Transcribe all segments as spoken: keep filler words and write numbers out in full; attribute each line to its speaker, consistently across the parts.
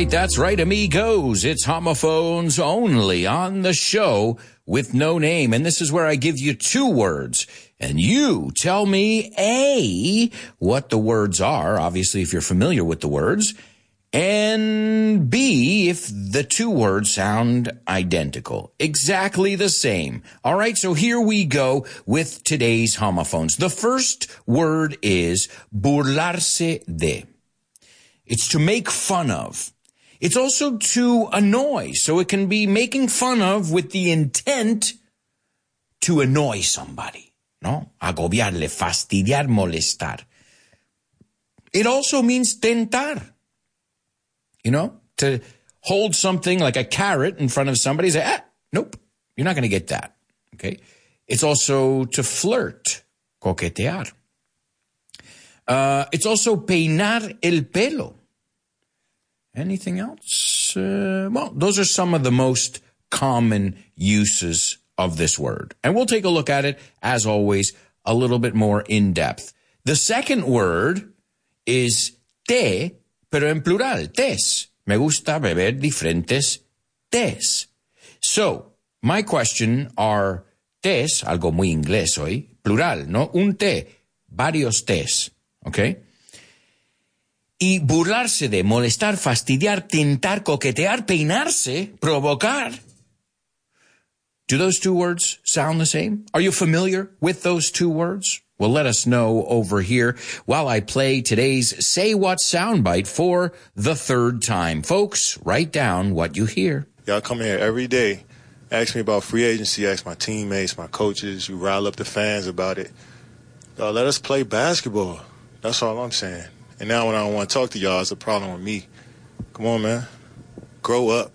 Speaker 1: right, that's right, amigos. It's homophones only on the show with no name. And this is where I give you two words. And you tell me, A, what the words are, obviously if you're familiar with the words, and B, if the two words sound identical, exactly the same. All right, so here we go with today's homophones. The first word is burlarse de. It's to make fun of. It's also to annoy. So it can be making fun of with the intent to annoy somebody. No? Agobiarle, fastidiar, molestar. It also means tentar. You know? To hold something like a carrot in front of somebody and say, ah, nope, you're not going to get that. Okay? It's also to flirt. Coquetear. Uh, it's also peinar el pelo. Anything else? Uh, well, those are some of the most common uses of this word. And we'll take a look at it, as always, a little bit more in depth. The second word is té, pero en plural, tés. Me gusta beber diferentes tés. So, my question are tés, algo muy inglés hoy, plural, no un té, varios tés, okay? Y burlarse de, molestar, fastidiar, tentar, coquetear, peinarse, provocar. Do those two words sound the same? Are you familiar with those two words? Well, let us know over here while I play today's Say What soundbite for the third time. Folks, write down what you hear.
Speaker 2: Y'all come here every day, ask me about free agency, ask my teammates, my coaches, you rile up the fans about it. Y'all let us play basketball. That's all I'm saying. And now when I don't want to talk to y'all, it's a problem with me. Come on, man. Grow up.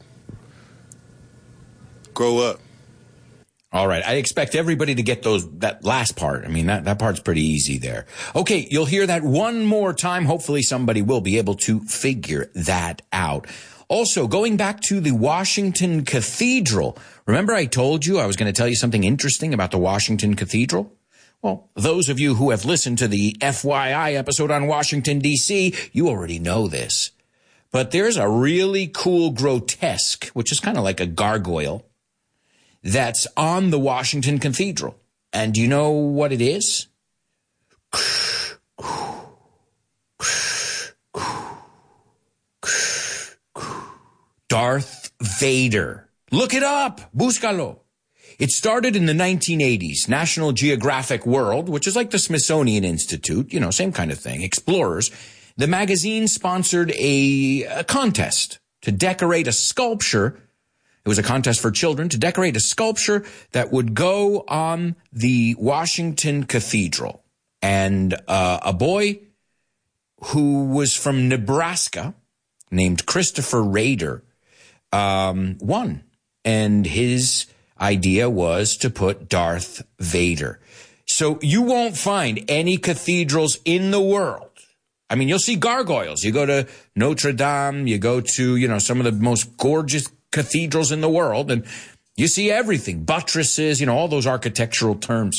Speaker 2: Grow up.
Speaker 1: All right. I expect everybody to get those, that last part. I mean, that, that part's pretty easy there. Okay. You'll hear that one more time. Hopefully somebody will be able to figure that out. Also, going back to the Washington Cathedral. Remember I told you I was going to tell you something interesting about the Washington Cathedral? Well, those of you who have listened to the F Y I episode on Washington, D C, you already know this. But there's a really cool grotesque, which is kind of like a gargoyle, that's on the Washington Cathedral. And do you know what it is? Darth Vader. Look it up. Búscalo. It started in the nineteen eighties. National Geographic World, which is like the Smithsonian Institute, you know, same kind of thing, Explorers. The magazine sponsored a, a contest to decorate a sculpture. It was a contest for children to decorate a sculpture that would go on the Washington Cathedral. And uh, a boy who was from Nebraska named Christopher Rader um, won. And his idea was to put Darth Vader. So you won't find any cathedrals in the world. I mean, you'll see gargoyles. You go to Notre Dame, you go to, you know, some of the most gorgeous cathedrals in the world, and you see everything, buttresses, you know, all those architectural terms.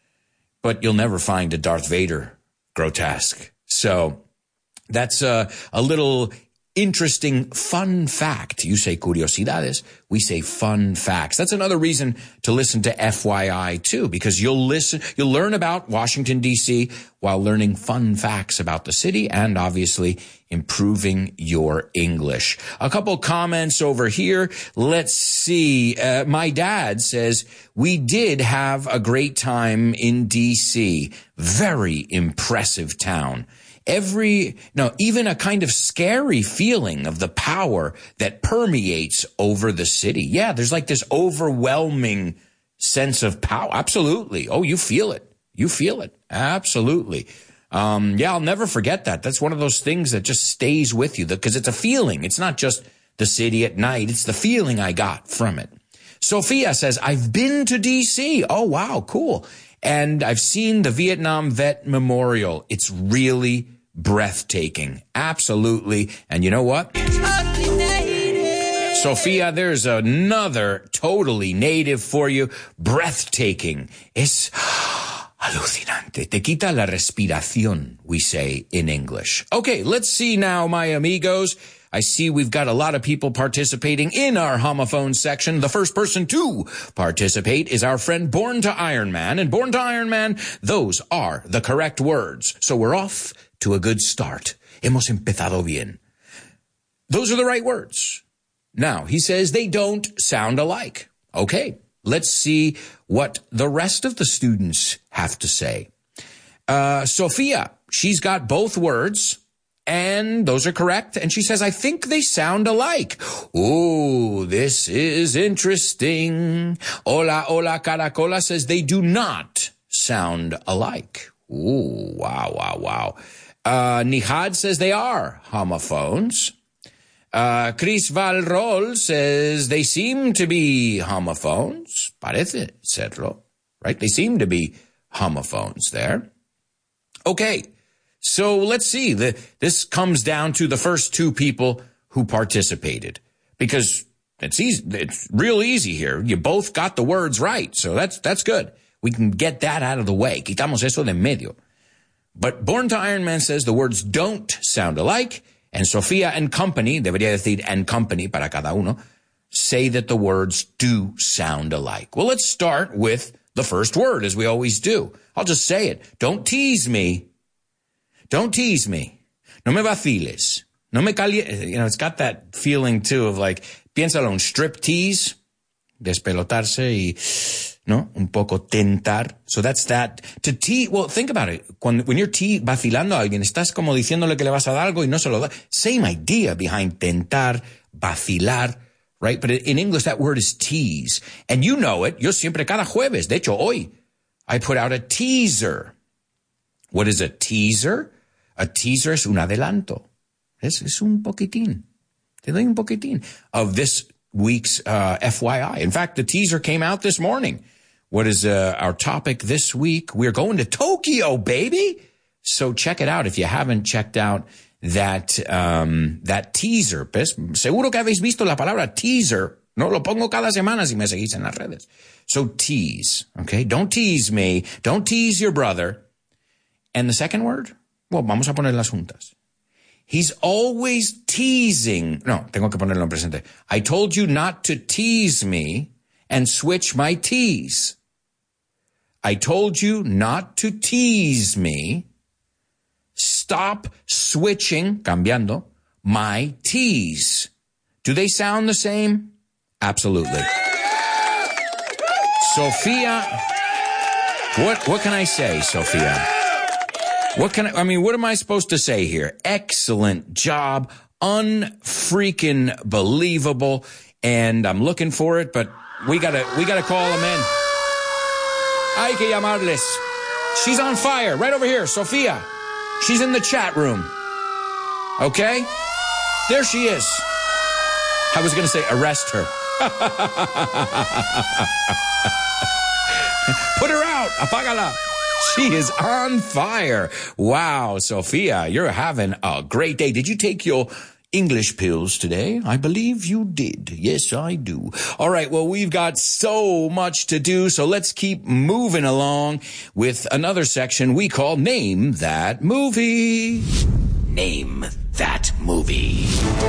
Speaker 1: But you'll never find a Darth Vader grotesque. So that's a, a little interesting fun fact. You say curiosidades, we say fun facts. That's another reason to listen to F Y I too, because you'll listen, you'll learn about Washington, D C while learning fun facts about the city and obviously improving your English. A couple comments over here. Let's see. Uh, my dad says, we did have a great time in D C. Very impressive town. Every, no, even a kind of scary feeling of the power that permeates over the city. Yeah, there's like this overwhelming sense of power. Absolutely. Oh, you feel it. You feel it. Absolutely. Um, yeah, I'll never forget that. That's one of those things that just stays with you because it's a feeling. It's not just the city at night. It's the feeling I got from it. Sophia says, I've been to D C. Oh, wow, cool. And I've seen the Vietnam Vet Memorial. It's really breathtaking. Absolutely. And you know what? Sophia, there's another totally native for you. Breathtaking. Es alucinante. Te quita la respiración, we say in English. Okay, let's see now, my amigos. I see we've got a lot of people participating in our homophone section. The first person to participate is our friend Born to Iron Man. And Born to Iron Man, those are the correct words. So we're off to a good start. Hemos empezado bien. Those are the right words. Now, he says they don't sound alike. Okay, let's see what the rest of the students have to say. Uh, Sophia, she's got both words. And those are correct. And she says, I think they sound alike. Oh, this is interesting. Hola, hola, Caracola says they do not sound alike. Oh, wow, wow, wow. Uh, Nihad says they are homophones. Uh, Chris Valrol says they seem to be homophones. Parece serlo, right? They seem to be homophones there. Okay. So let's see. The, this comes down to the first two people who participated because it's easy. It's real easy here. You both got the words right. So that's, that's good. We can get that out of the way. Quitamos eso de en medio. But Born to Iron Man says the words don't sound alike. And Sophia and company, debería decir and company para cada uno, say that the words do sound alike. Well, let's start with the first word as we always do. I'll just say it. Don't tease me. Don't tease me. No me vaciles. No me calientes. You know, it's got that feeling, too, of like, piénsalo, un strip tease, despelotarse y, no, un poco tentar. So that's that. To tease, well, think about it. When, when you're te- vacilando a alguien, estás como diciéndole que le vas a dar algo y no se lo da. Same idea behind tentar, vacilar, right? But in English, that word is tease. And you know it. Yo siempre, cada jueves, de hecho, hoy, I put out a teaser. What is a teaser? A teaser es un adelanto. Es, es un poquitín. Te doy un poquitín of this week's uh, F Y I. In fact, the teaser came out this morning. What is uh, our topic this week? We're going to Tokyo, baby. So check it out if you haven't checked out that um, that teaser. Pues, seguro que habéis visto la palabra teaser. No, lo pongo cada semana si me seguís en las redes. So tease, okay? Don't tease me. Don't tease your brother. And the second word? Well, vamos a poner las juntas. He's always teasing. No, tengo que ponerlo en presente. I told you not to tease me and switch my tease. I told you not to tease me. Stop switching, cambiando, my tease. Do they sound the same? Absolutely. Sophia, what, what can I say, Sophia? What can I, I mean, what am I supposed to say here? Excellent job. Unfreaking believable. And I'm looking for it, but we gotta, we gotta call him in. Hay que llamarles. She's on fire right over here, Sophia. She's in the chat room. Okay? There she is. I was gonna say arrest her. Put her out. Apágala. She is on fire. Wow, Sophia, you're having a great day. Did you take your English pills today? I believe you did. Yes, I do. All right, well, we've got so much to do, so let's keep moving along with another section we call Name That Movie. Name That Movie.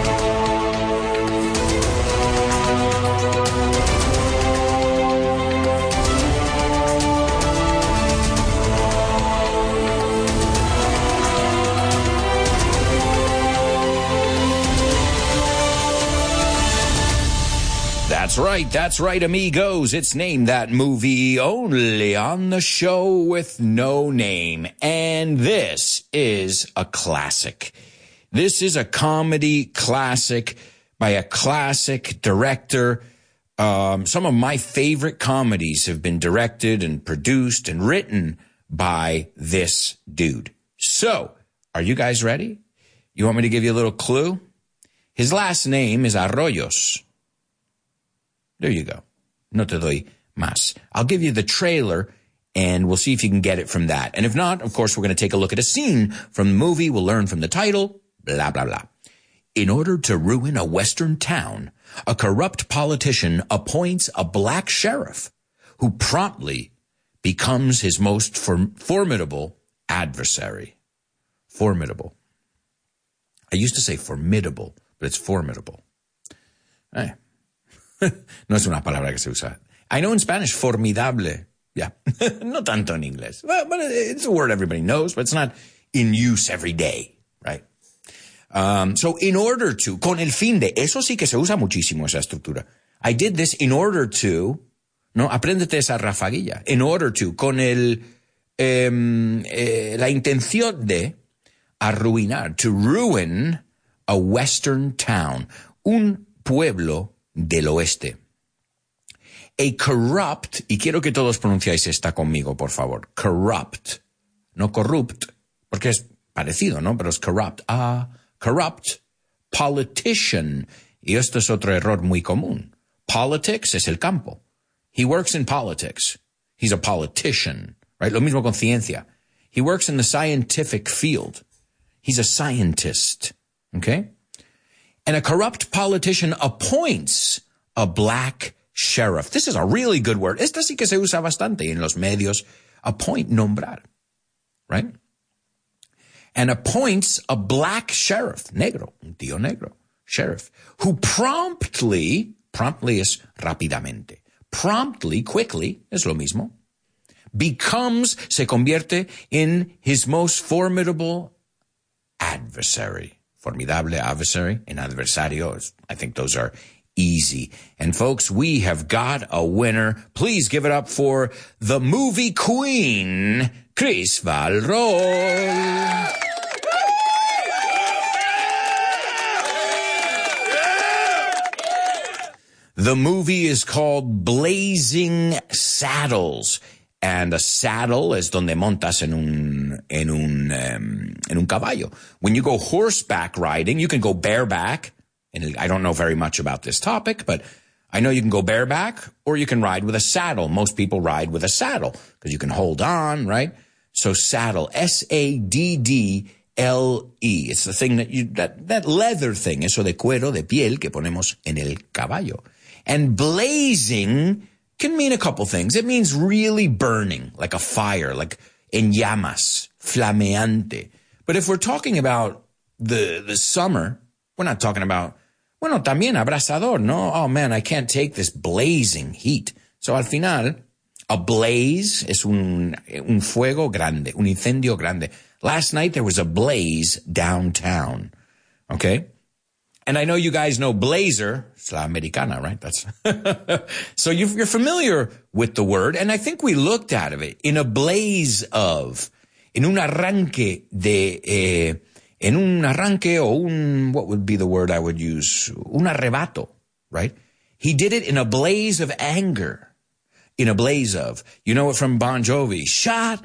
Speaker 1: That's right, that's right, amigos. It's Name That Movie, only on the show with no name. And this is a classic. This is a comedy classic by a classic director. Um, some of my favorite comedies have been directed and produced and written by this dude. So, are you guys ready? You want me to give you a little clue? His last name is Arroyos. There you go. No te doy más. I'll give you the trailer, and we'll see if you can get it from that. And if not, of course, we're going to take a look at a scene from the movie. We'll learn from the title, blah, blah, blah. In order to ruin a Western town, a corrupt politician appoints a black sheriff who promptly becomes his most form- formidable adversary. Formidable. I used to say formidable, but it's formidable. Eh. No es una palabra que se usa. I know in Spanish, formidable. Yeah. No tanto en inglés. Well, but it's a word everybody knows, but it's not in use every day, right? Um, so in order to, con el fin de, eso sí que se usa muchísimo esa estructura. I did this in order to, no, apréndete esa rafaguilla. In order to, con el, eh, eh, la intención de arruinar, to ruin a western town, un pueblo del oeste. A corrupt, y quiero que todos pronunciáis esta conmigo, por favor. Corrupt, no corrupt, porque es parecido, ¿no? Pero es corrupt. Ah, corrupt politician. Y esto es otro error muy común. Politics es el campo. He works in politics. He's a politician, right? Lo mismo con ciencia. He works in the scientific field. He's a scientist, okay? And a corrupt politician appoints a black sheriff. This is a really good word. Esta sí que se usa bastante en los medios. Appoint, nombrar, right? And appoints a black sheriff, negro, un tío negro, sheriff, who promptly, promptly es rápidamente, promptly, quickly, es lo mismo, becomes, se convierte in his most formidable adversary. Formidable adversary, an adversario, I think those are easy. And folks, we have got a winner. Please give it up for the movie queen, Chris Valrol. The movie is called Blazing Saddles. And a saddle es donde montas en un, en un, um, en un caballo. When you go horseback riding, you can go bareback. And I don't know very much about this topic, but I know you can go bareback or you can ride with a saddle. Most people ride with a saddle because you can hold on, right? So saddle, S A D D L E. It's the thing that you, that, that leather thing, eso de cuero, de piel que ponemos en el caballo. And blazing can mean a couple things. It means really burning, like a fire, like en llamas, flameante. But if we're talking about the, the summer, we're not talking about, bueno, también abrasador, no? Oh man, I can't take this blazing heat. So al final, a blaze es un, un fuego grande, un incendio grande. Last night there was a blaze downtown, okay? And I know you guys know blazer, es la americana, right? That's so you're, you're familiar with the word, and I think we looked at it in a blaze of, in un arranque de, eh, en un arranque o un, what would be the word I would use? Un arrebato, right? He did it in a blaze of anger, in a blaze of, you know it from Bon Jovi, shot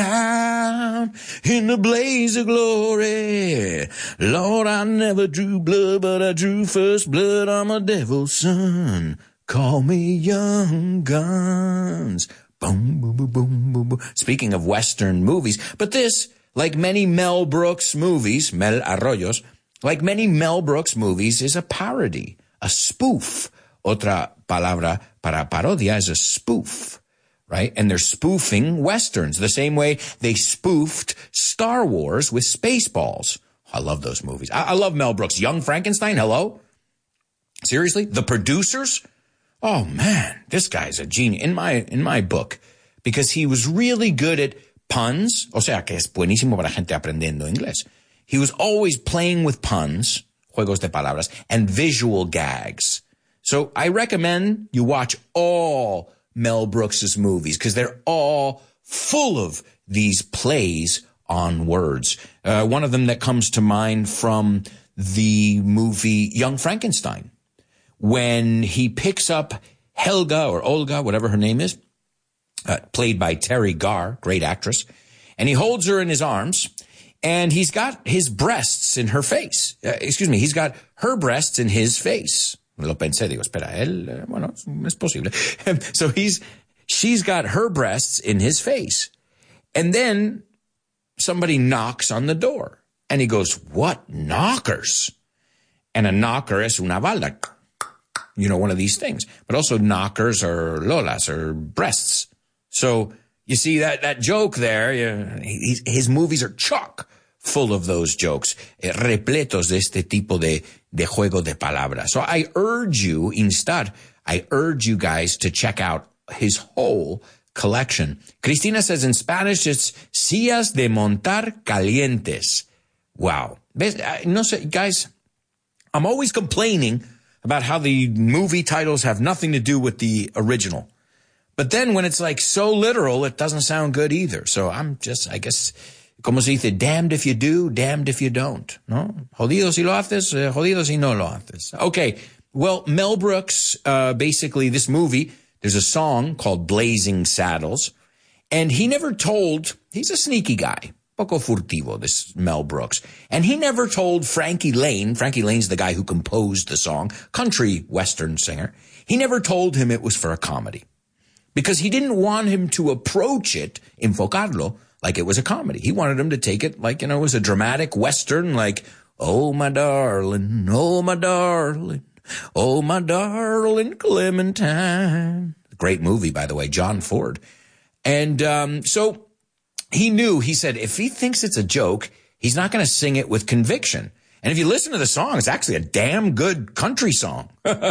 Speaker 1: down in the blaze of glory. Lord, I never drew blood, but I drew first blood. I'm a devil's son. Call me Young Guns. Boom, boom, boom, boom, boom, boom. Speaking of Western movies, but this, like many Mel Brooks movies, Mel Arroyos, like many Mel Brooks movies, is a parody, a spoof. Otra palabra para parodia is a spoof. Right? And they're spoofing Westerns the same way they spoofed Star Wars with Spaceballs. I love those movies. I, I love Mel Brooks. Young Frankenstein, hello? Seriously? The producers? Oh man, this guy's a genius in my, in my book because he was really good at puns. O sea, que es buenísimo para gente aprendiendo inglés. He was always playing with puns, juegos de palabras, and visual gags. So I recommend you watch all Mel Brooks's movies because they're all full of these plays on words. Uh, one of them that comes to mind from the movie Young Frankenstein, when he picks up Helga or Olga, whatever her name is, uh, played by Terry Garr, great actress, and he holds her in his arms, and he's got his breasts in her face. Uh, excuse me, he's got her breasts in his face. Lo pensé, digo, espera, él, eh, bueno, es posible. So he's, she's got her breasts in his face. And then somebody knocks on the door. And he goes, what knockers? And a knocker es una balda. You know, one of these things. But also knockers are lolas, or breasts. So you see that, that joke there, you know, his, his movies are chock full of those jokes, eh, repletos de este tipo de, de juego de palabras. So I urge you, instead, I urge you guys to check out his whole collection. Cristina says in Spanish, it's sillas de montar calientes. Wow. No sé, guys, I'm always complaining about how the movie titles have nothing to do with the original. But then when it's like so literal, it doesn't sound good either. So I'm just, I guess, como se dice, damned if you do, damned if you don't. No? Jodido si lo haces, eh, jodido si no lo haces. Okay. Well, Mel Brooks, uh, basically this movie, there's a song called Blazing Saddles. And he never told, he's a sneaky guy. Poco furtivo, this Mel Brooks. And he never told Frankie Lane, Frankie Lane's the guy who composed the song, country western singer. He never told him it was for a comedy. Because he didn't want him to approach it, enfocarlo, like it was a comedy. He wanted him to take it like, you know, it was a dramatic western, like, oh, my darling, oh, my darling, oh, my darling Clementine. Great movie, by the way, John Ford. And um, so he knew, he said, if he thinks it's a joke, he's not going to sing it with conviction. And if you listen to the song, it's actually a damn good country song.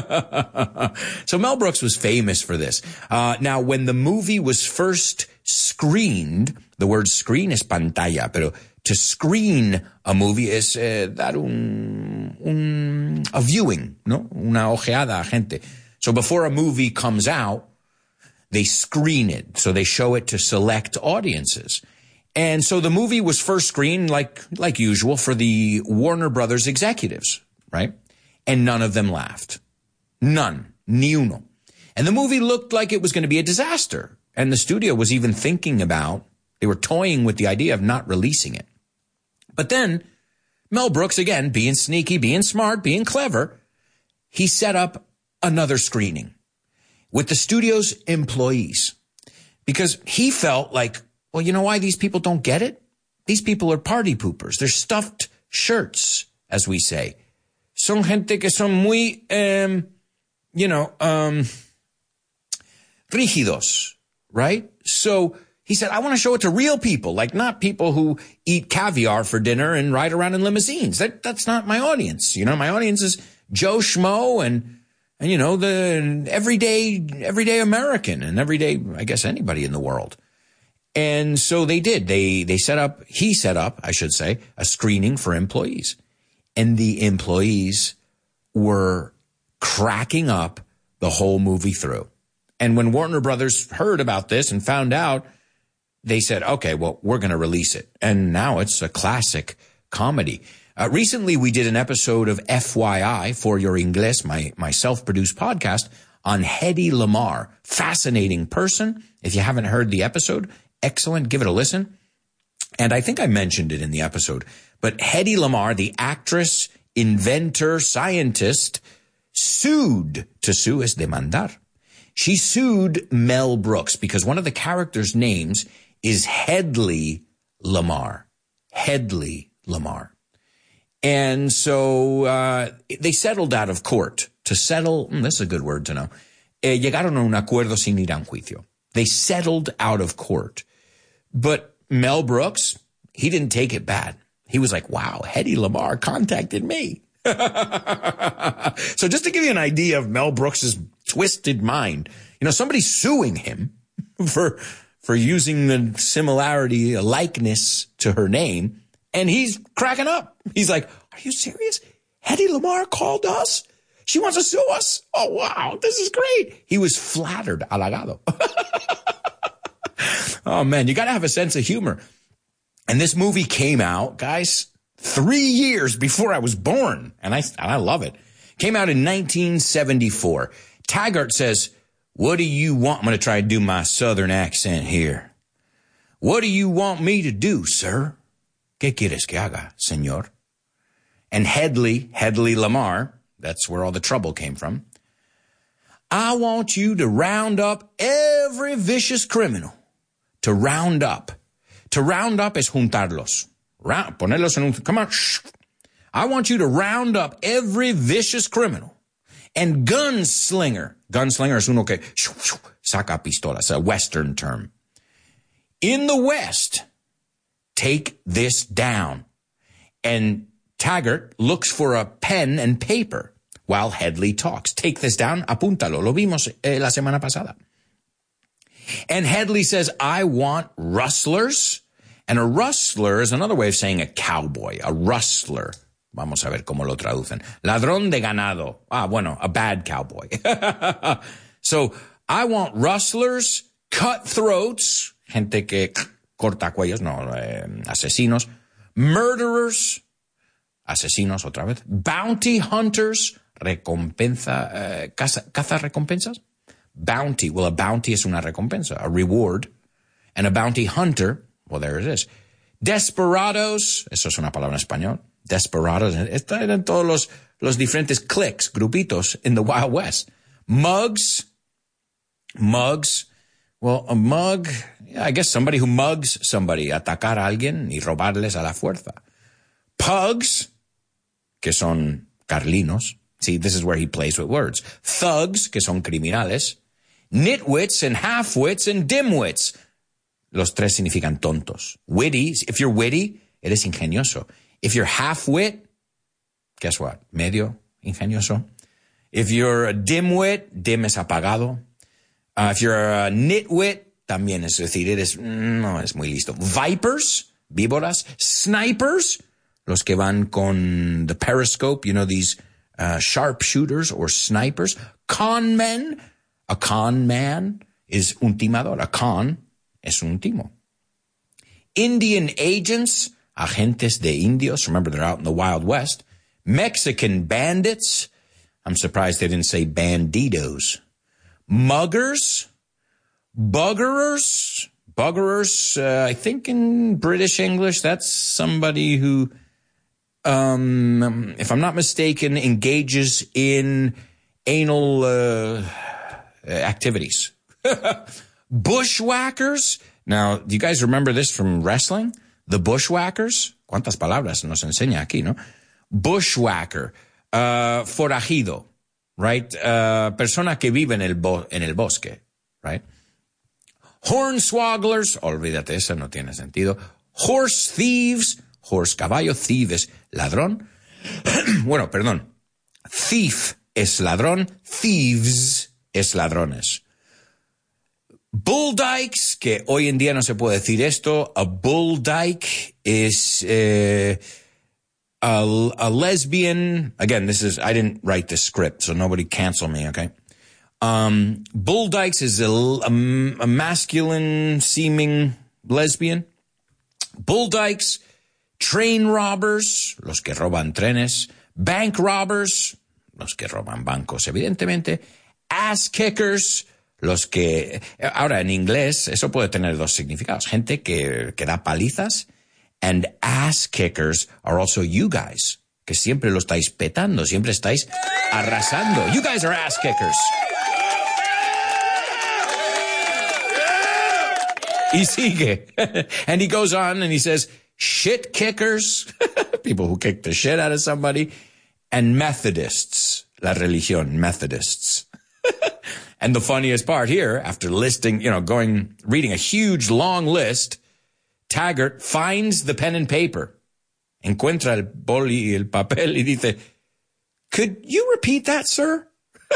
Speaker 1: So Mel Brooks was famous for this. Uh, now, when the movie was first screened, the word screen is pantalla, pero to screen a movie is uh, dar un, un, a viewing, no? Una ojeada a gente. So before a movie comes out, they screen it. So they show it to select audiences. And so the movie was first screened, like like usual, for the Warner Brothers executives, right? And none of them laughed. None. Ni uno. And the movie looked like it was going to be a disaster. And the studio was even thinking about, they were toying with the idea of not releasing it. But then Mel Brooks, again, being sneaky, being smart, being clever, he set up another screening with the studio's employees. Because he felt like, well, you know why these people don't get it? These people are party poopers. They're stuffed shirts, as we say. Son gente que son muy, um, you know, um, rígidos, right? So he said, I want to show it to real people, like not people who eat caviar for dinner and ride around in limousines. That, that's not my audience. You know, my audience is Joe Schmo and, and you know, the everyday, everyday American and everyday, I guess, anybody in the world. And so they did. They they set up, he set up, I should say, a screening for employees. And the employees were cracking up the whole movie through. And when Warner Brothers heard about this and found out, they said, okay, well, we're going to release it. And now it's a classic comedy. Uh, recently, we did an episode of F Y I, For Your Inglés, my, my self-produced podcast, on Hedy Lamarr. Fascinating person. If you haven't heard the episode, excellent. Give it a listen. And I think I mentioned it in the episode, but Hedy Lamarr, the actress, inventor, scientist, sued. To sue is demandar. She sued Mel Brooks because one of the characters' names is Hedley Lamarr. Hedley Lamarr. And so uh, they settled out of court to settle. Mm, this is a good word to know. Eh, llegaron a un acuerdo sin ir a un juicio. They settled out of court. But Mel Brooks, he didn't take it bad. He was like, wow, Hedy Lamarr contacted me. So just to give you an idea of Mel Brooks's twisted mind, you know, somebody's suing him for for using the similarity, a likeness to her name, and he's cracking up. He's like, are you serious? Hedy Lamarr called us? She wants to sue us? Oh, wow, this is great. He was flattered, halagado. Oh, man, you got to have a sense of humor. And this movie came out, guys, three years before I was born. And I, I love it. Came out in nineteen seventy-four. Taggart says, what do you want? I'm going to try to do my southern accent here. What do you want me to do, sir? ¿Qué quieres que haga, señor? And Hedley, Hedley Lamarr, that's where all the trouble came from. I want you to round up every vicious criminal. To round up. To round up es juntarlos. Round, ponerlos en un, come on. Shh. I want you to round up every vicious criminal and gunslinger. Gunslinger es uno que saca pistolas, a Western term. In the West, take this down. And Taggart looks for a pen and paper while Headley talks. Take this down, apúntalo. Lo vimos eh, la semana pasada. And Headley says, I want rustlers. And a rustler is another way of saying a cowboy, a rustler. Vamos a ver cómo lo traducen. Ladrón de ganado. Ah, bueno, a bad cowboy. So, I want rustlers, cutthroats, gente que corta cuellos, no, eh, asesinos, murderers, asesinos otra vez, bounty hunters, recompensa, eh, caza, caza recompensas. Bounty, well, a bounty es una recompensa, a reward. And a bounty hunter, well, there it is. Desperados, eso es una palabra en español. Desperados, está en todos los, los diferentes cliques, grupitos in the Wild West. Mugs, mugs, well, a mug, yeah, I guess somebody who mugs somebody, atacar a alguien y robarles a la fuerza. Pugs, que son carlinos. See, this is where he plays with words. Thugs, que son criminales. Nitwits and halfwits and dimwits. Los tres significan tontos. Witty, if you're witty, eres ingenioso. If you're half-wit, guess what? Medio ingenioso. If you're a dimwit, dim es apagado. Uh, if you're a nitwit, también es decir, eres, no es muy listo. Vipers, víboras. Snipers, los que van con the periscope, you know, these uh, sharpshooters or snipers. Con men, a con man is un timador. A con es un timo. Indian agents, agentes de indios. Remember, they're out in the Wild West. Mexican bandits. I'm surprised they didn't say bandidos. Muggers. Buggerers. Buggerers, uh, I think in British English, that's somebody who, um, if I'm not mistaken, engages in anal uh, activities. Bushwhackers. Now, do you guys remember this from wrestling? The bushwhackers. ¿Cuántas palabras nos enseña aquí, no? Bushwhacker. Uh, forajido. Right? Uh, persona que vive en el, bo- en el bosque. Right? Hornswogglers. Olvídate, eso no tiene sentido. Horse thieves. Horse, caballo, thieves. Ladrón. Bueno, perdón. Thief es ladrón. Thieves es ladrones. Bull dykes, que hoy en día no se puede decir esto. A bull dyke is uh, a, a lesbian. Again, this is, I didn't write this script, so nobody cancel me, okay? Um, bull dykes is a, a, a masculine seeming lesbian. Bull dykes, train robbers, los que roban trenes. Bank robbers, los que roban bancos, evidentemente. Ass kickers, los que, ahora en inglés, eso puede tener dos significados. Gente que, que da palizas. And ass kickers are also you guys, que siempre lo estáis petando, siempre estáis arrasando. You guys are ass kickers. Y sigue. And he goes on and he says, shit kickers, people who kick the shit out of somebody, and Methodists, la religión, Methodists. And the funniest part here, after listing, you know, going, reading a huge long list, Taggart finds the pen and paper, encuentra el boli y el papel y dice, could you repeat that, sir?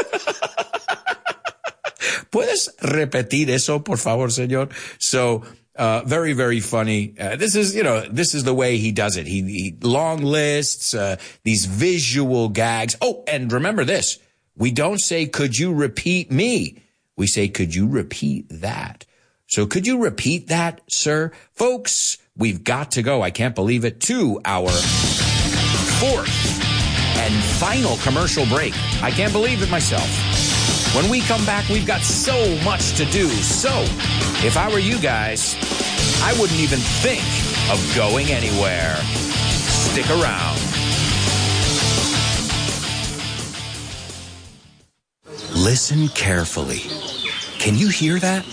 Speaker 1: ¿Puedes repetir eso, por favor, señor? So, uh, very, very funny. Uh, this is, you know, this is the way he does it. He, he long lists, uh, these visual gags. Oh, and remember this. We don't say, could you repeat me? We say, could you repeat that? So could you repeat that, sir? Folks, we've got to go. I can't believe it. To our fourth and final commercial break. I can't believe it myself. When we come back, we've got so much to do. So if I were you guys, I wouldn't even think of going anywhere. Stick around. Listen carefully. Can you hear that?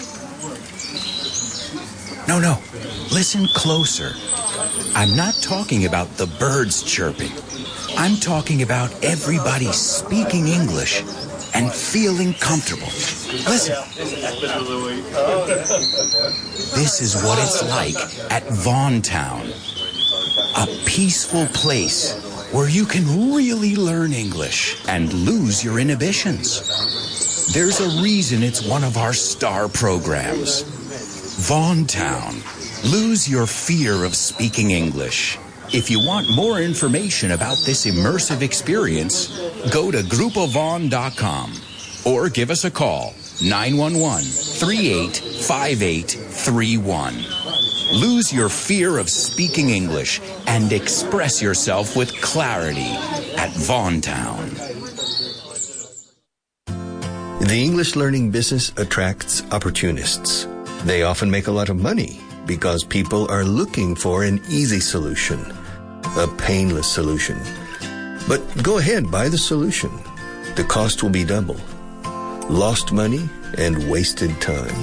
Speaker 1: No, no. Listen closer. I'm not talking about the birds chirping. I'm talking about everybody speaking English and feeling comfortable. Listen. This is what it's like at Vaughan Town.
Speaker 3: A peaceful place where you can really learn English and lose your inhibitions. There's a reason it's one of our star programs. Vaughan Town. Lose your fear of speaking English. If you want more information about this immersive experience, go to grupo vaughan dot com or give us a call, nine one one, three eight five eight three one. Lose your fear of speaking English and express yourself with clarity at Vaughan Town.
Speaker 4: The English learning business attracts opportunists. They often make a lot of money because people are looking for an easy solution, a painless solution. But go ahead, buy the solution. The cost will be double. Lost money and wasted time.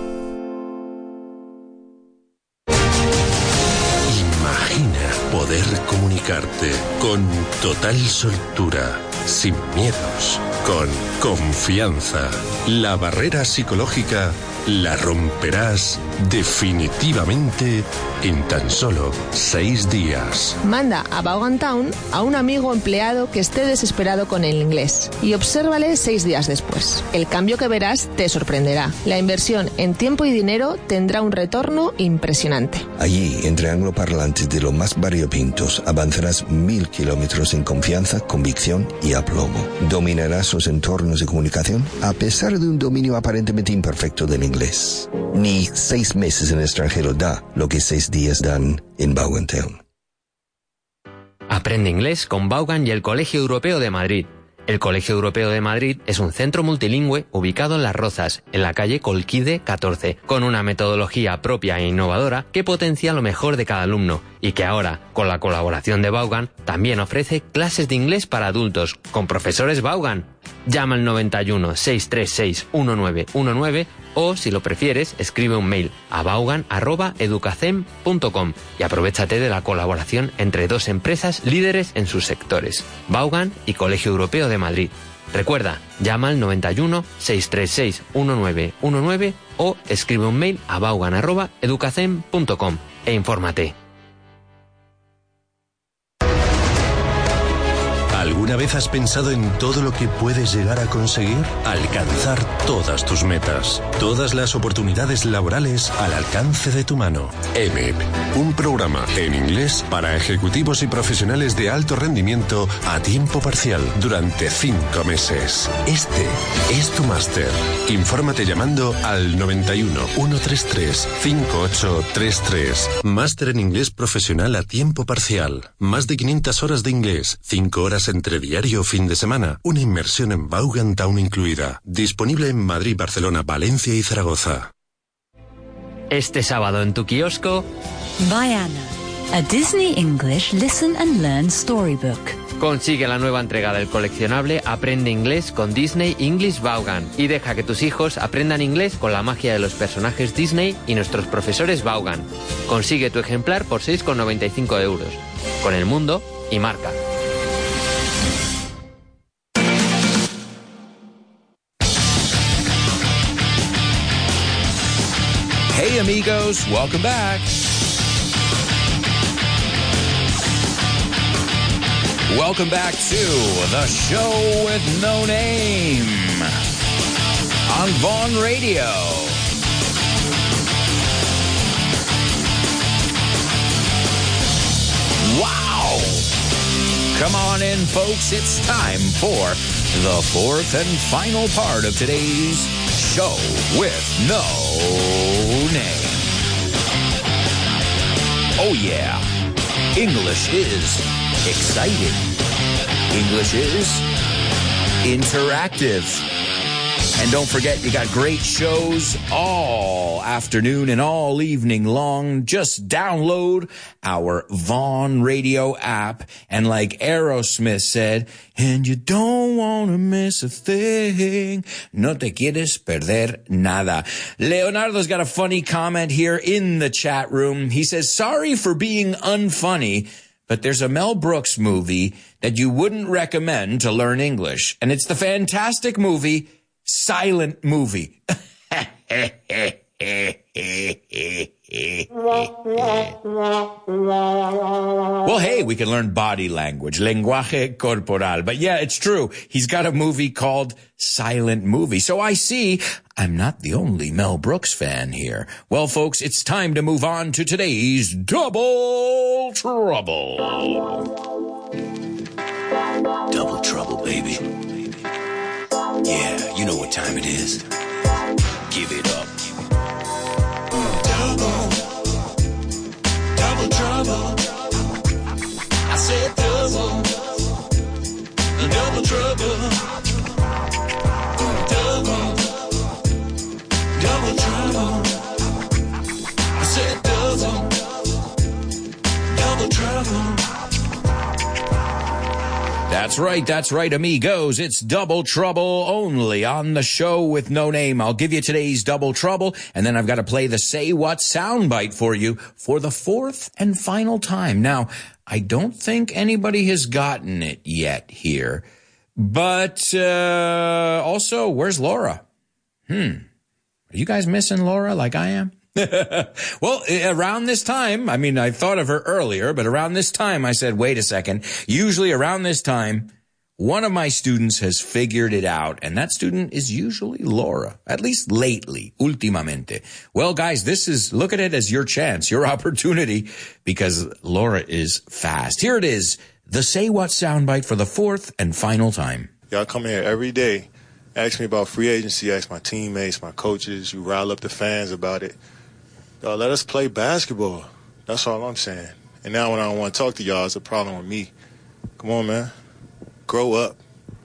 Speaker 5: Imagina poder comunicarte con total soltura, sin miedos, con confianza. La barrera psicológica la romperás definitivamente en tan solo seis días.
Speaker 6: Manda a Vaughan Town a un amigo empleado que esté desesperado con el inglés y obsérvale seis días después. El cambio que verás te sorprenderá. La inversión en tiempo y dinero tendrá un retorno impresionante.
Speaker 4: Allí, entre angloparlantes de lo más variopintos, avanzarás mil kilómetros en confianza, convicción y aplomo. Dominarás los entornos de comunicación a pesar de un dominio aparentemente imperfecto del inglés. Ni seis meses en el extranjero da lo que seis días dan en Vaughan Town.
Speaker 7: Aprende inglés con Vaughan y el Colegio Europeo de Madrid. El Colegio Europeo de Madrid es un centro multilingüe ubicado en Las Rozas, en la calle Colquide catorce, con una metodología propia e innovadora que potencia lo mejor de cada alumno y que ahora, con la colaboración de Vaughan, también ofrece clases de inglés para adultos con profesores Vaughan. Llama al noventa y uno, seiscientos treinta y seis, diecinueve diecinueve o, si lo prefieres, escribe un mail a vaughan arroba educacem punto com y aprovechate de la colaboración entre dos empresas líderes en sus sectores, Vaughan y Colegio Europeo de Madrid. Recuerda, llama al noventa y uno, seiscientos treinta y seis, diecinueve diecinueve o escribe un mail a vaughan arroba educacem punto com e infórmate.
Speaker 5: ¿Alguna vez has pensado en todo lo que puedes llegar a conseguir? Alcanzar todas tus metas, todas las oportunidades laborales al alcance de tu mano. E M E P, un programa en inglés para ejecutivos y profesionales de alto rendimiento a tiempo parcial durante cinco meses. Este es tu máster. Infórmate llamando al noventa y uno, ciento treinta y tres, cincuenta y ocho treinta y tres. Máster en inglés profesional a tiempo parcial. Más de quinientas horas de inglés, cinco horas entre diario o fin de semana. Una inmersión en Vaughan Town incluida. Disponible en Madrid, Barcelona, Valencia y Zaragoza.
Speaker 7: Este sábado en tu kiosco,
Speaker 8: Vaiana, a Disney English Listen and Learn Storybook.
Speaker 7: Consigue la nueva entrega del coleccionable Aprende Inglés con Disney English Vaughan y deja que tus hijos aprendan inglés con la magia de los personajes Disney y nuestros profesores Vaughan. Consigue tu ejemplar por seis con noventa y cinco euros. Con El Mundo y Marca.
Speaker 1: Hey amigos, welcome back. Welcome back to the show with no name on Vaughan Radio. Wow! Come on in, folks. It's time for the fourth and final part of today's show with no name. Oh yeah, English is exciting. English is interactive. And don't forget, you got great shows all afternoon and all evening long. Just download our Vaughan Radio app. And like Aerosmith said, and you don't want to miss a thing. No te quieres perder nada. Leonardo's got a funny comment here in the chat room. He says, sorry for being unfunny, but there's a Mel Brooks movie that you wouldn't recommend to learn English. And it's the fantastic movie Silent Movie. Well, we can learn body language, lenguaje corporal. But yeah, it's true. He's got a movie called Silent Movie. So I see I'm not the only Mel Brooks fan here. Well, folks, it's time to move on to today's Double Trouble.
Speaker 3: Double trouble, baby. Yeah, you know what time it is. Give it up. Double, double trouble. I said double, double trouble. Double, double trouble. I said double, double trouble.
Speaker 1: That's right, that's right, amigos. It's Double Trouble only on the show with no name. I'll give you today's Double Trouble, and then I've got to play the Say What soundbite for you for the fourth and final time. Now, I don't think anybody has gotten it yet here, but uh, also, where's Laura? Hmm, are you guys missing Laura like I am? Well, around this time, I mean, I thought of her earlier, but around this time I said, wait a second. Usually around this time, one of my students has figured it out, and that student is usually Laura, at least lately, últimamente. Well, guys, this is, look at it as your chance, your opportunity, because Laura is fast. Here it is, the Say What soundbite for the fourth and final time.
Speaker 2: Y'all come here every day, ask me about free agency, ask my teammates, my coaches, you rile up the fans about it. Y'all, let us play basketball. That's all I'm saying. And now when I don't want to talk to y'all, it's a problem with me. Come on, man. Grow up.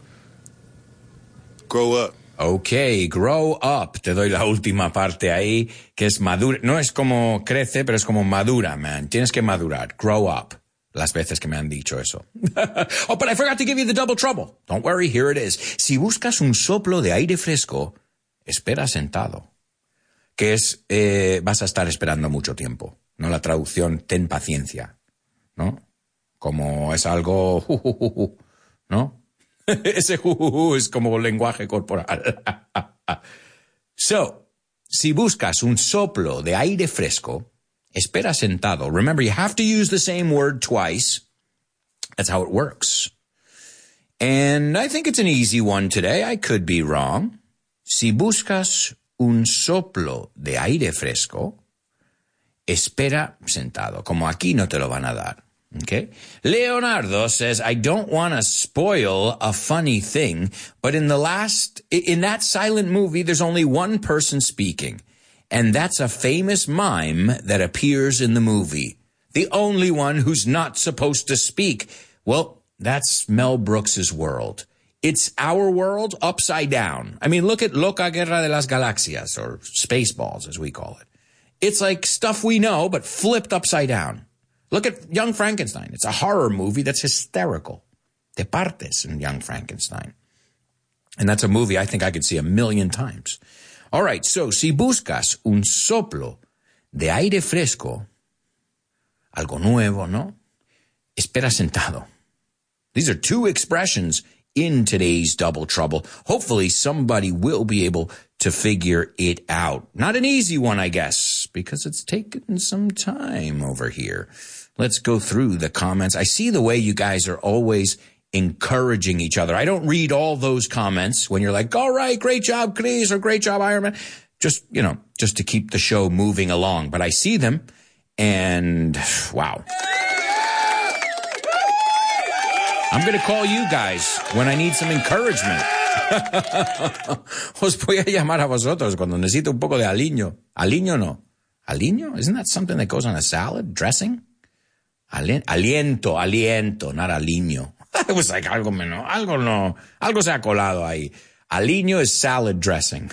Speaker 2: Grow up.
Speaker 1: Ok, grow up. Te doy la última parte ahí, que es madura. No es como crece, pero es como madura, man. Tienes que madurar. Grow up. Las veces que me han dicho eso. Oh, but I forgot to give you the double trouble. Don't worry, here it is. Si buscas un soplo de aire fresco, espera sentado. Que es, eh, vas a estar esperando mucho tiempo, ¿no? La traducción, ten paciencia, ¿no? Como es algo, uh, uh, uh, uh, ¿no? Ese uh, uh, uh, es como lenguaje corporal. So, si buscas un soplo de aire fresco, espera sentado. Remember, you have to use the same word twice. That's how it works. And I think it's an easy one today. I could be wrong. Si buscas un soplo de aire fresco, espera sentado. Como aquí no te lo van a dar. Okay? Leonardo says, I don't want to spoil a funny thing, but in the last, in that silent movie, there's only one person speaking. And that's a famous mime that appears in the movie. The only one who's not supposed to speak. Well, that's Mel Brooks's world. It's our world upside down. I mean, look at Loca Guerra de las Galaxias, or Spaceballs, as we call it. It's like stuff we know, but flipped upside down. Look at Young Frankenstein. It's a horror movie that's hysterical. Te partes in Young Frankenstein. And that's a movie I think I could see a million times. All right, so si buscas un soplo de aire fresco, algo nuevo, ¿no? Espera sentado. These are two expressions in today's Double Trouble. Hopefully somebody will be able to figure it out. Not an easy one, I guess, because it's taken some time over here. Let's go through the comments. I see the way you guys are always encouraging each other. I don't read all those comments when you're like, all right, great job, Chris, or great job, Iron Man. Just, you know, just to keep the show moving along. But I see them, and wow. I'm going to call you guys when I need some encouragement. Os voy a llamar a vosotros cuando necesito un poco de aliño. Aliño no. Aliño? Isn't that something that goes on a salad? Dressing? Ali- aliento, aliento, not aliño. It was like algo menos, algo no, algo se ha colado ahí. Aliño is salad dressing.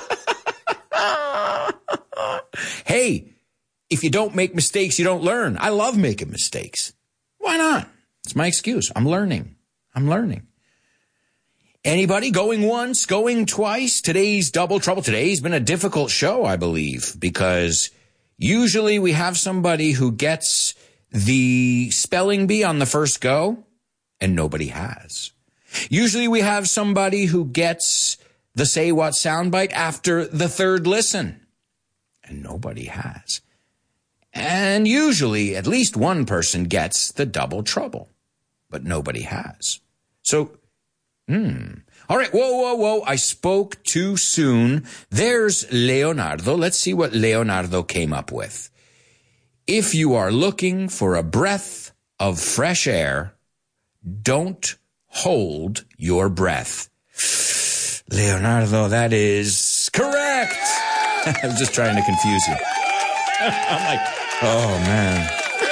Speaker 1: Hey, if you don't make mistakes, you don't learn. I love making mistakes. Why not? It's my excuse. I'm learning. I'm learning. Anybody going once, going twice? Today's Double Trouble. Today's been a difficult show, I believe, because usually we have somebody who gets the spelling bee on the first go, and nobody has. Usually we have somebody who gets the Say What soundbite after the third listen, and nobody has. And usually at least one person gets the double trouble, but nobody has. So, hmm. All right, whoa, whoa, whoa, I spoke too soon. There's Leonardo. Let's see what Leonardo came up with. If you are looking for a breath of fresh air, don't hold your breath. Leonardo, that is correct. I was just trying to confuse you. I'm like, oh, man.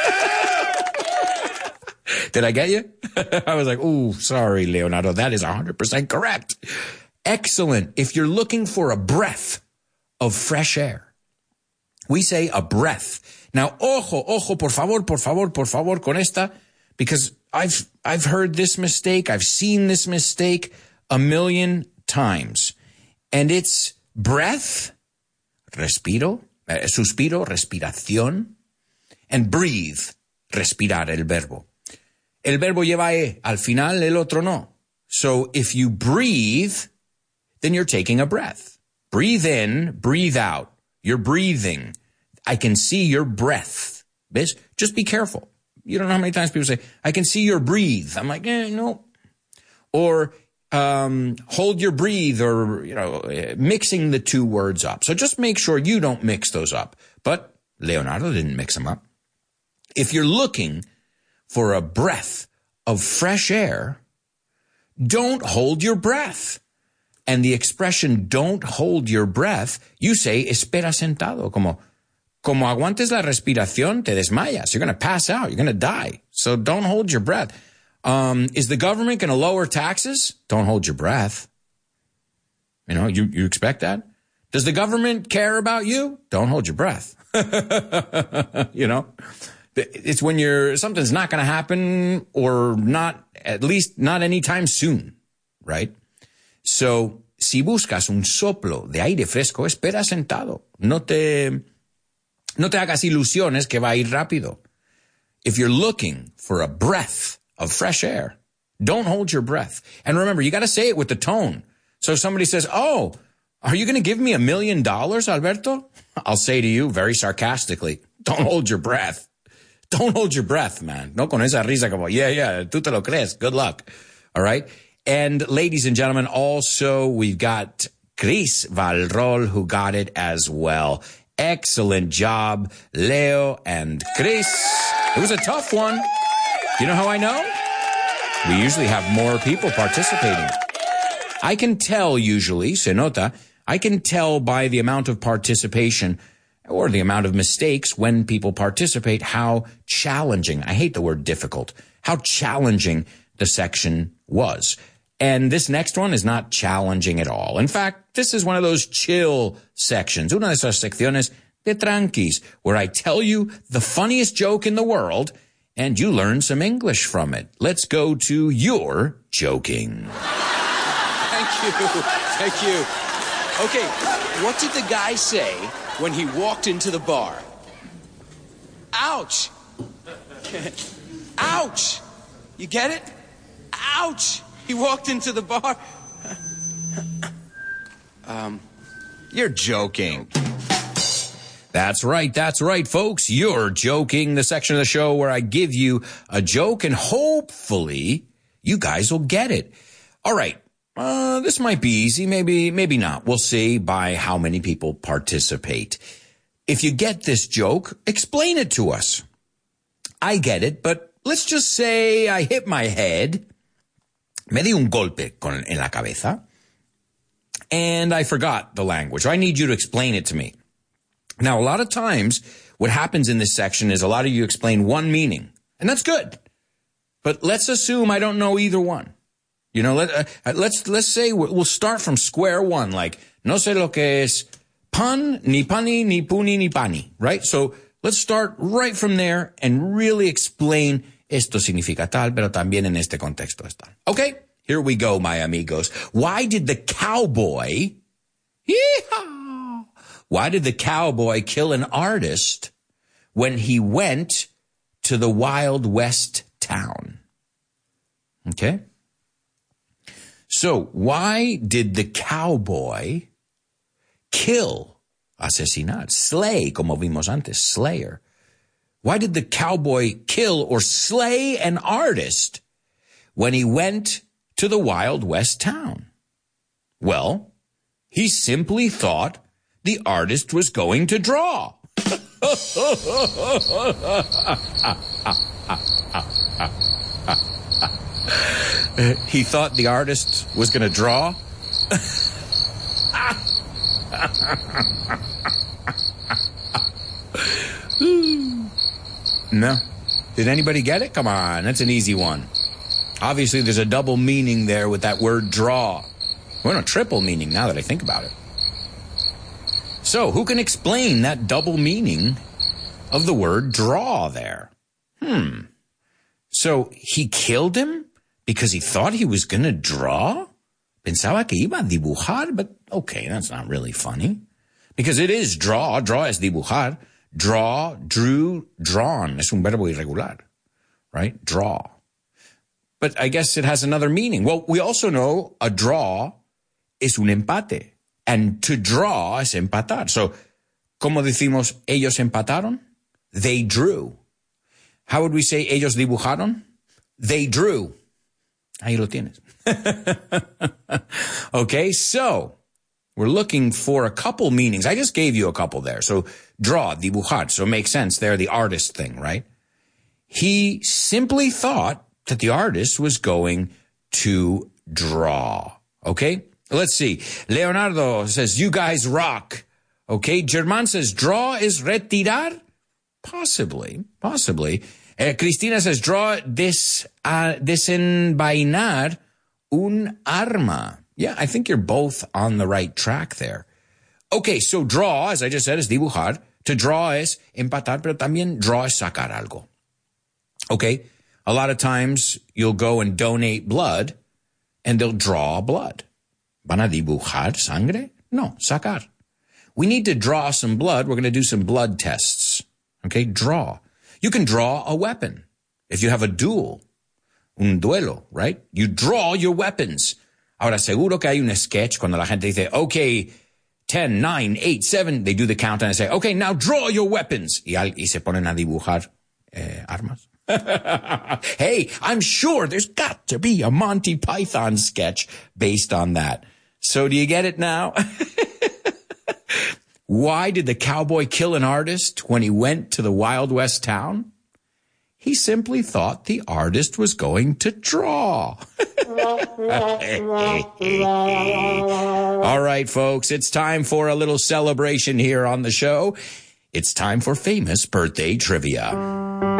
Speaker 1: Did I get you? I was like, ooh, sorry, Leonardo. That is one hundred percent correct. Excellent. If you're looking for a breath of fresh air, we say a breath. Now, ojo, ojo, por favor, por favor, por favor, con esta, because I've, I've heard this mistake. I've seen this mistake a million times. And it's breath, respiro, eh, suspiro, respiración, and breathe, respirar, el verbo. El verbo lleva e, al final el otro no. So if you breathe, then you're taking a breath. Breathe in, breathe out. You're breathing. I can see your breath. This, just be careful. You don't know how many times people say, I can see your breathe. I'm like, eh, no. Or um, hold your breathe, or, you know, mixing the two words up. So just make sure you don't mix those up. But Leonardo didn't mix them up. If you're looking for a breath of fresh air, don't hold your breath. And the expression don't hold your breath, you say espera sentado, como, como aguantes la respiración, te desmayas. You're going to pass out. You're going to die. So don't hold your breath. Um, is the government going to lower taxes? Don't hold your breath. You know, you, you expect that? Does the government care about you? Don't hold your breath. You know? It's when you're, something's not going to happen, or not, at least not anytime soon, right? So, si buscas un soplo de aire fresco, espera sentado. No te, no te hagas ilusiones que va a ir rápido. If you're looking for a breath of fresh air, don't hold your breath. And remember, you got to say it with the tone. So if somebody says, oh, are you going to give me a million dollars, Alberto? I'll say to you very sarcastically, don't hold your breath. Don't hold your breath, man. No con esa risa como, yeah, yeah, tú te lo crees. Good luck. All right. And ladies and gentlemen, also we've got Chris Valrol, who got it as well. Excellent job, Leo and Chris. It was a tough one. You know how I know? We usually have more people participating. I can tell usually, se nota, I can tell by the amount of participation or the amount of mistakes when people participate how challenging, I hate the word difficult, how challenging the section was. And this next one is not challenging at all. In fact, this is one of those chill sections, una de esas secciones de tranquis, where I tell you the funniest joke in the world and you learn some English from it. Let's go to your joking.
Speaker 9: Thank you. Thank you. Okay, what did the guy say when he walked into the bar? Ouch! Ouch! You get it? Ouch! He walked into the bar. um, you're joking.
Speaker 1: That's right, that's right, folks. You're joking, the section of the show where I give you a joke and hopefully you guys will get it. All right. Uh, this might be easy, maybe, maybe not. We'll see by how many people participate. If you get this joke, explain it to us. I get it, but let's just say I hit my head, me di un golpe con, en la cabeza, and I forgot the language. I need you to explain it to me. Now, a lot of times, what happens in this section is a lot of you explain one meaning, and that's good. But let's assume I don't know either one. You know, let, uh, let's, let's say we'll start from square one, like, no sé lo que es pan, ni pani, ni puni, ni pani, right? So let's start right from there and really explain esto significa tal, pero también en este contexto es tal. Okay, here we go, my amigos. Why did the cowboy, yeehaw, why did the cowboy kill an artist when he went to the Wild West town? Okay. So why did the cowboy kill, asesinar, slay, como vimos antes, slayer, Why did the cowboy kill or slay an artist when he went to the Wild West town? Well, he simply thought the artist was going to draw. He thought the artist was going to draw? No. Did anybody get it? Come on, that's an easy one. Obviously, there's a double meaning there with that word draw. Well, a triple meaning now that I think about it. So, who can explain that double meaning of the word draw there? Hmm. So, he killed him because he thought he was going to draw? Pensaba que iba a dibujar, but okay, that's not really funny. Because it is draw. Draw es dibujar. Draw, drew, drawn. Es un verbo irregular, right? Draw. But I guess it has another meaning. Well, we also know a draw es un empate. And to draw es empatar. So, ¿cómo decimos ellos empataron? They drew. How would we say ellos dibujaron? They drew. Ahí lo tienes. Okay, so we're looking for a couple meanings. I just gave you a couple there. So draw, dibujar. So it makes sense there, the artist thing, right? He simply thought that the artist was going to draw. Okay? Let's see. Leonardo says, you guys rock. Okay? Germán says, draw is retirar? Possibly. Possibly. Uh, Cristina says, draw, des, uh, desenvainar un arma. Yeah, I think you're both on the right track there. Okay, so draw, as I just said, is dibujar. To draw es empatar, pero también draw es sacar algo. Okay, a lot of times you'll go and donate blood, and they'll draw blood. ¿Van a dibujar sangre? No, sacar. We need to draw some blood. We're going to do some blood tests. Okay, draw. You can draw a weapon. If you have a duel, un duelo, right? You draw your weapons. Ahora, seguro que hay un sketch cuando la gente dice, okay, ten, nine, eight, seven, they do the countdown and say, okay, now draw your weapons. Y, al, y se ponen a dibujar eh, armas. Hey, I'm sure there's got to be a Monty Python sketch based on that. So do you get it now? Why did the cowboy kill an artist when he went to the Wild West town? He simply thought the artist was going to draw. All right, folks, it's time for a little celebration here on the show. It's time for famous birthday trivia.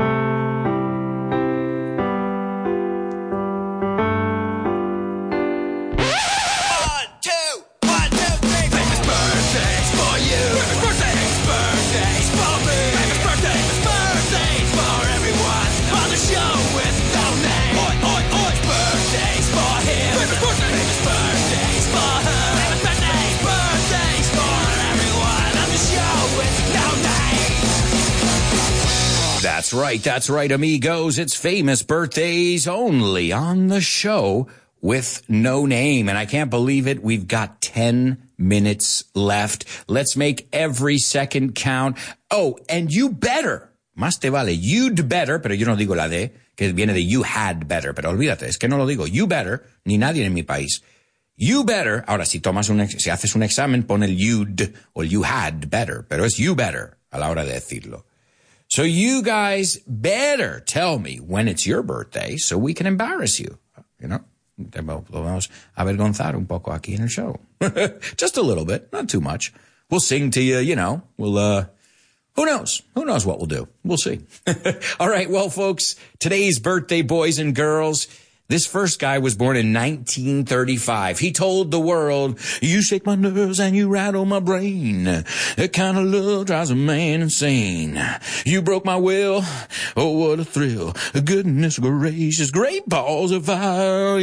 Speaker 1: That's right, that's right, amigos. It's famous birthdays only on the show with no name. And I can't believe it. We've got ten minutes left. Let's make every second count. Oh, and you better, más te vale, you'd better, pero yo no digo la de, que viene de you had better, pero olvídate, es que no lo digo. You better, ni nadie en mi país. You better, ahora si tomas un, si haces un examen, pon el you'd o el you had better, pero es you better a la hora de decirlo. So you guys better tell me when it's your birthday so we can embarrass you. You know, te vamos a avergonzar un poco aquí en el show. Just a little bit, not too much. We'll sing to you, you know. We'll, uh, who knows? Who knows what we'll do? We'll see. All right, well, folks, today's birthday boys and girls. This first guy was born in nineteen thirty-five. He told the world, you shake my nerves and you rattle my brain. That kind of love drives a man insane. You broke my will. Oh, what a thrill. Goodness gracious. Great balls of fire.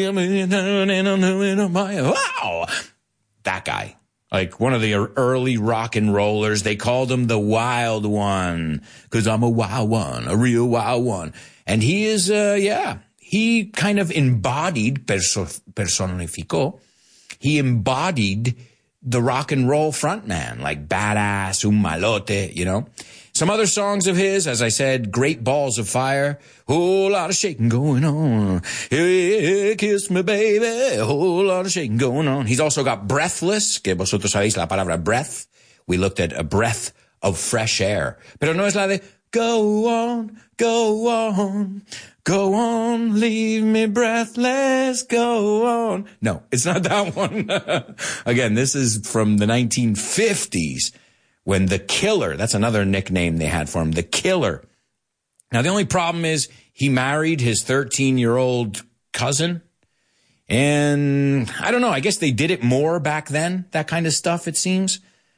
Speaker 1: Wow. That guy. Like one of the early rock and rollers. They called him the Wild One. Cause I'm a wild one. A real wild one. And he is, uh, yeah. He kind of embodied, perso- personificó, he embodied the rock and roll frontman, like badass, un malote, you know. Some other songs of his, as I said, Great Balls of Fire, whole lot of shaking going on. Hey, kiss me, baby, whole lot of shaking going on. He's also got Breathless, que vosotros sabéis la palabra breath. We looked at a breath of fresh air. Pero no es la de, go on, go on, go on, leave me breathless, go on. No, it's not that one. Again, this is from the nineteen fifties. When The Killer, that's another nickname they had for him, The Killer. Now, the only problem is he married his thirteen-year-old cousin. And I don't know, I guess they did it more back then, that kind of stuff, it seems.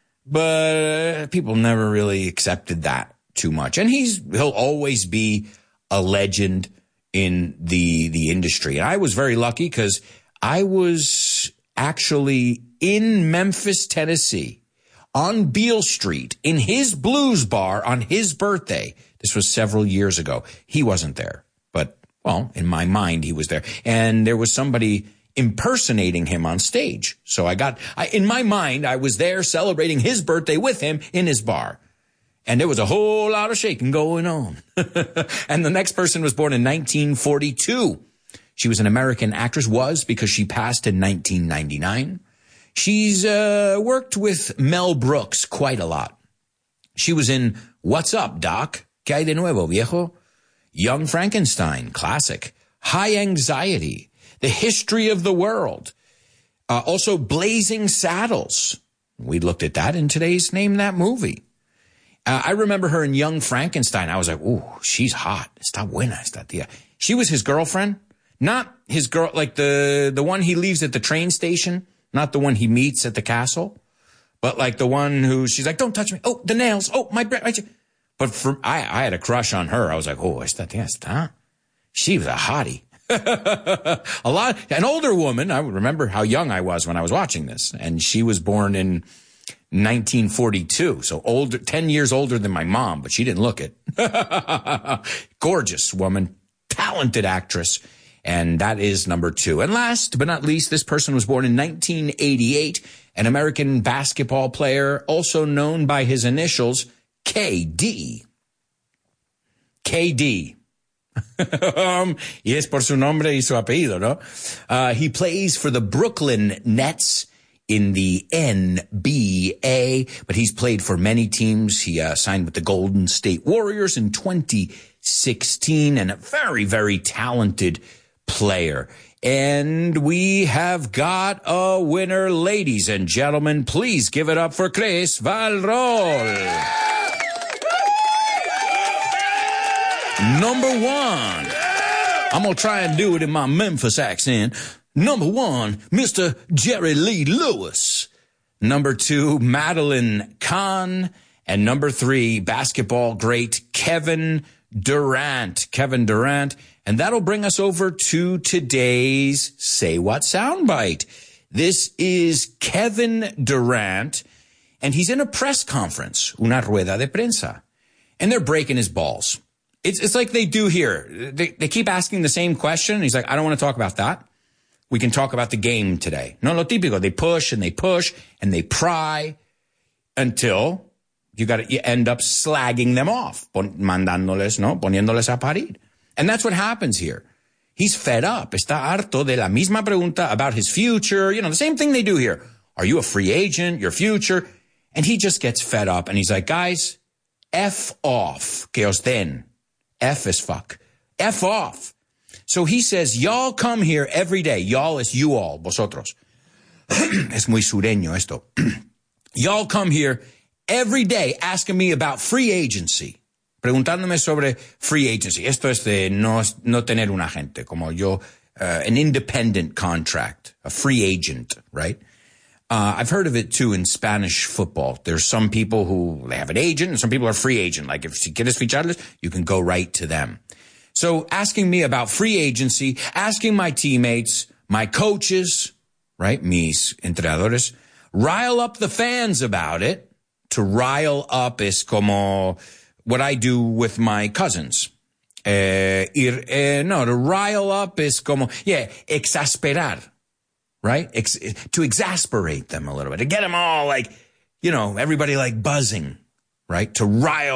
Speaker 1: But people never really accepted that too much. And he's he'll always be a legend in the the industry. And I was very lucky because I was actually in Memphis, Tennessee, on Beale Street, in his blues bar on his birthday. This was several years ago. He wasn't there, but, well, in my mind, he was there. And there was somebody impersonating him on stage. So I got, I, in my mind, I was there celebrating his birthday with him in his bar. And there was a whole lot of shaking going on. And the next person was born in nineteen forty-two. She was an American actress, was because she passed in nineteen ninety-nine. She's uh, worked with Mel Brooks quite a lot. She was in What's Up, Doc? ¿Qué hay de nuevo, viejo? Young Frankenstein, classic. High Anxiety, The History of the World. Uh, also, Blazing Saddles. We looked at that in today's Name That Movie. Uh, I remember her in Young Frankenstein. I was like, ooh, she's hot. Está buena esta tía. She was his girlfriend. Not his girl, like the, the one he leaves at the train station. Not the one he meets at the castle, but like the one who she's like, don't touch me. Oh, the nails. Oh, my breath. But for, I, I had a crush on her. I was like, oh, esta tía está. She was a hottie. A lot, an older woman. I remember how young I was when I was watching this. And she was born in nineteen forty-two. So older, ten years older than my mom, but she didn't look it. Gorgeous woman, talented actress. And that is number two. And last but not least, this person was born in nineteen eighty-eight, an American basketball player, also known by his initials, K D. K D. um, y es por su nombre y su apellido, ¿no? Uh, he plays for the Brooklyn Nets in the N B A, but he's played for many teams. He uh, signed with the Golden State Warriors in twenty sixteen, and a very, very talented player. And we have got a winner, ladies and gentlemen. Please give it up for Chris Valrol. Number one. I'm going to try and do it in my Memphis accent. Number one, Mister Jerry Lee Lewis. Number two, Madeline Kahn. And number three, basketball great Kevin Durant. Kevin Durant. And that'll bring us over to today's Say What Soundbite. This is Kevin Durant, and he's in a press conference, una rueda de prensa, and they're breaking his balls. It's it's like they do here. They, they keep asking the same question, and he's like, I don't want to talk about that. We can talk about the game today. No, lo típico. They push and they push and they pry until you got to you end up slagging them off, mandándoles, no, poniéndoles a parir. And that's what happens here. He's fed up. Está harto de la misma pregunta about his future. You know, the same thing they do here. Are you a free agent? Your future? And he just gets fed up. And he's like, guys, F off. Que os den. F is fuck. F off. So he says, y'all come here every day. Y'all is you all, vosotros. Es muy sureño esto. Y'all come here every day asking me about free agency. Preguntándome sobre free agency. Esto es de no, no tener un agente, como yo, uh, an independent contract, a free agent, right? Uh, I've heard of it too in Spanish football. There's some people who, they have an agent and some people are free agent. Like if si quieres ficharles, you can go right to them. So asking me about free agency, asking my teammates, my coaches, right? Mis entrenadores, rile up the fans about it. To rile up is como what I do with my cousins. Eh, ir, eh, no, to rile up is como, yeah, exasperar, right? Ex- to exasperate them a little bit, to get them all like, you know, everybody like buzzing, right? To rile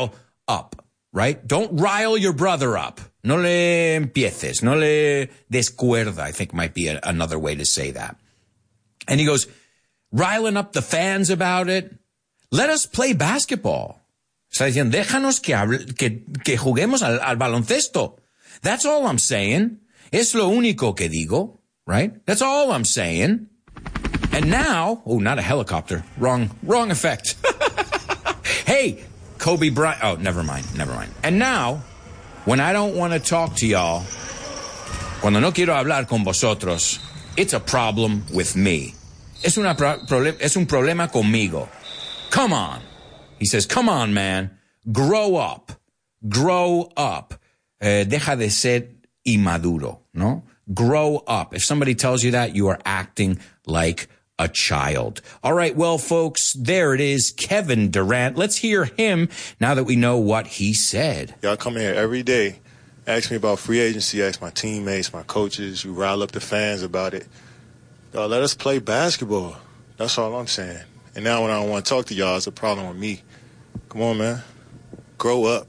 Speaker 1: up, right? Don't rile your brother up. No le empieces, no le descuerda, I think might be a, another way to say that. And he goes, riling up the fans about it. Let us play basketball. Está diciendo, déjanos que, hable, que, que juguemos al, al baloncesto. That's all I'm saying. Es lo único que digo, right? That's all I'm saying. And now, oh, not a helicopter. Wrong, wrong effect. Hey, Kobe Bryant. Oh, never mind, never mind. And now, when I don't want to talk to y'all, cuando no quiero hablar con vosotros, it's a problem with me. Es, una pro- problem, es un problema conmigo. Come on. He says, come on, man. Grow up. Grow up. Eh, deja de ser inmaduro, no? Grow up. If somebody tells you that, you are acting like a child. All right, well, folks, there it is. Kevin Durant. Let's hear him now that we know what he said.
Speaker 2: Y'all come here every day, ask me about free agency, ask my teammates, my coaches. You rile up the fans about it. Y'all let us play basketball. That's all I'm saying. And now when I don't want to talk to y'all, it's a problem with me. Come on, man. Grow up.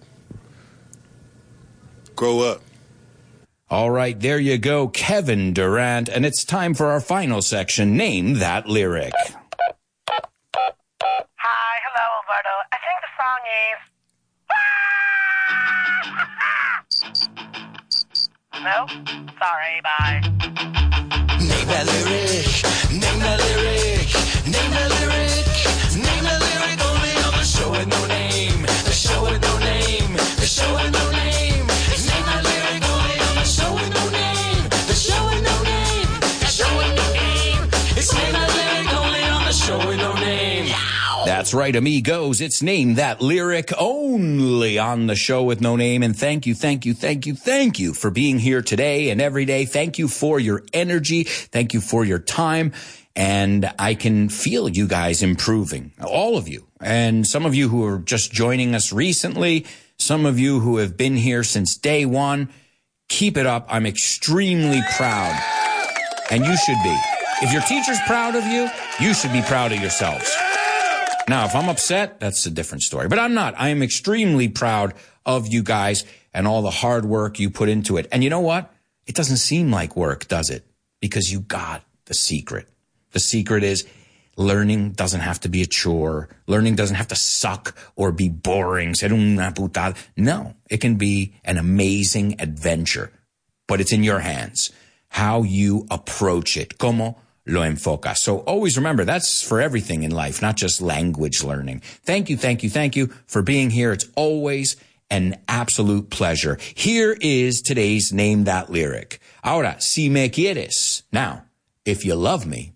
Speaker 2: Grow up.
Speaker 1: All right, there you go, Kevin Durant. And it's time for our final section, Name That Lyric.
Speaker 10: Hi, hello, Alberto. I think the song is... No? Sorry, bye.
Speaker 11: Name that lyric, name that lyric, name that lyric, name that lyric only on the show with no name, the show with no name, the show with no name. Name that lyric only on the show with no name, the show with no name, the show with no name. It's name that lyric only on the show with no name.
Speaker 1: That's right, amigos. It's Name That Lyric only on the show with no name. And thank you, thank you, thank you, thank you for being here today and every day. Thank you for your energy. Thank you for your time. And I can feel you guys improving, all of you. And some of you who are just joining us recently, some of you who have been here since day one, keep it up. I'm extremely proud. And you should be. If your teacher's proud of you, you should be proud of yourselves. Now, if I'm upset, that's a different story. But I'm not. I am extremely proud of you guys and all the hard work you put into it. And you know what? It doesn't seem like work, does it? Because you got the secret. The secret is learning doesn't have to be a chore. Learning doesn't have to suck or be boring. Ser una putada. No, it can be an amazing adventure. But it's in your hands. How you approach it. Como lo enfocas. So always remember, that's for everything in life, not just language learning. Thank you, thank you, thank you for being here. It's always an absolute pleasure. Here is today's Name That Lyric. Ahora, si me quieres. Now, if you love me,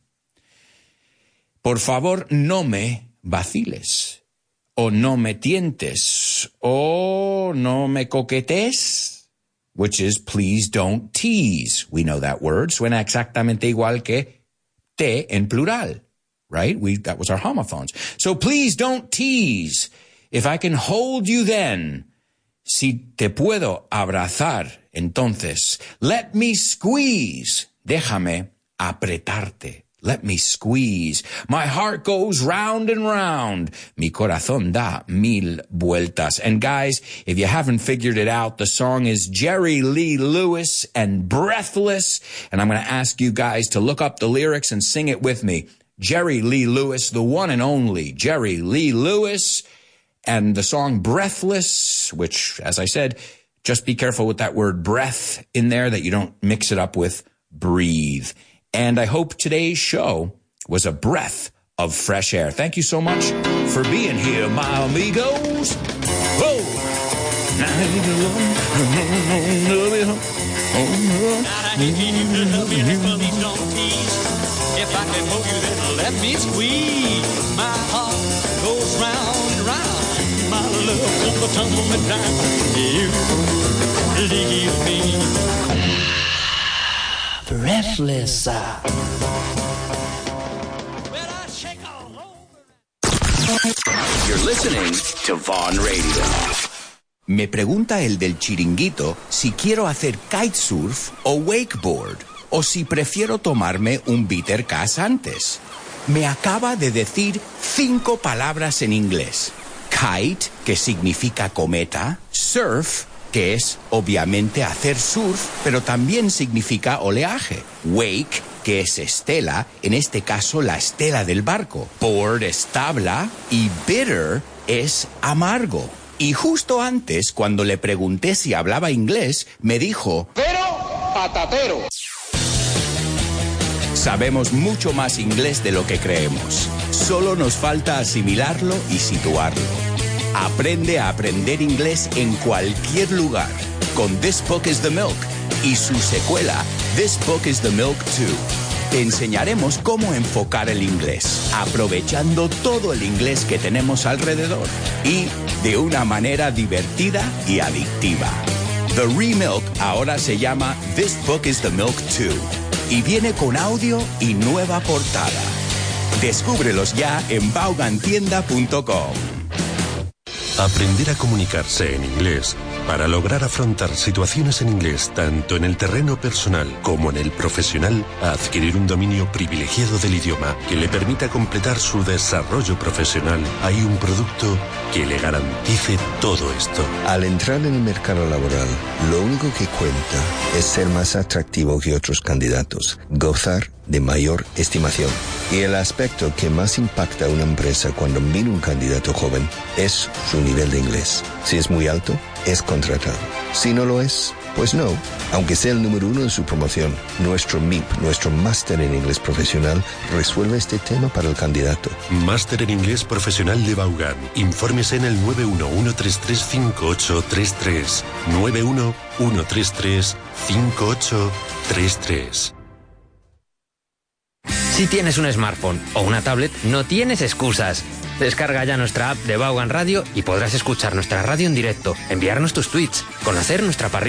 Speaker 1: por favor, no me vaciles, o no me tientes, o no me coquetes, which is please don't tease. We know that word. Suena exactamente igual que te en plural, right? We, that was our homophones. So please don't tease. If I can hold you then, si te puedo abrazar, entonces, let me squeeze. Déjame apretarte. Let me squeeze. My heart goes round and round. Mi corazón da mil vueltas. And guys, if you haven't figured it out, the song is Jerry Lee Lewis and Breathless. And I'm going to ask you guys to look up the lyrics and sing it with me. Jerry Lee Lewis, the one and only Jerry Lee Lewis. And the song Breathless, which, as I said, just be careful with that word breath in there, that you don't mix it up with breathe. And I hope today's show was a breath of fresh air. Thank you so much for being here, my amigos. Whoa.
Speaker 11: If I can hold you, then let me squeeze. My heart goes round and round. My love comes tumbling down. You leave me breathless.
Speaker 3: You're listening to Vaughn Radio. Me pregunta el del chiringuito si quiero hacer kitesurf o wakeboard, o si prefiero tomarme un bitter cass antes. Me acaba de decir cinco palabras en inglés. kite, que significa cometa, surf, que es obviamente hacer surf, pero también significa oleaje, wake, que es estela, en este caso la estela del barco, board es tabla y bitter es amargo. Y justo antes, cuando le pregunté si hablaba inglés, me dijo,
Speaker 12: pero patatero.
Speaker 3: Sabemos mucho más inglés de lo que creemos. Solo nos falta asimilarlo y situarlo. Aprende a aprender inglés en cualquier lugar con This Book is the Milk y su secuela, This Book is the Milk two. Te enseñaremos cómo enfocar el inglés, aprovechando todo el inglés que tenemos alrededor y de una manera divertida y adictiva. The Remilk ahora se llama This Book is the Milk two y viene con audio y nueva portada. Descúbrelos ya en vaughan tienda punto com.
Speaker 5: Aprender a comunicarse en inglés para lograr afrontar situaciones en inglés tanto en el terreno personal como en el profesional, a adquirir un dominio privilegiado del idioma que le permita completar su desarrollo profesional. Hay un producto que le garantice todo esto.
Speaker 4: Al entrar en el mercado laboral, lo único que cuenta es ser más atractivo que otros candidatos, gozar de mayor estimación. Y el aspecto que más impacta a una empresa cuando mira un candidato joven es su nivel de inglés. Si es muy alto, es contratado. Si no lo es, pues no. Aunque sea el número uno en su promoción, nuestro M I P, nuestro Máster en Inglés Profesional, resuelve este tema para el candidato.
Speaker 5: Máster en Inglés Profesional de Vaughan. Infórmese en el nueve uno uno tres tres cinco ocho tres tres. nueve uno uno tres tres cinco ocho tres tres.
Speaker 7: Si tienes un smartphone o una tablet, no tienes excusas. Descarga ya nuestra app de Vaughan Radio y podrás escuchar nuestra radio en directo, enviarnos tus tweets, conocer nuestra parrilla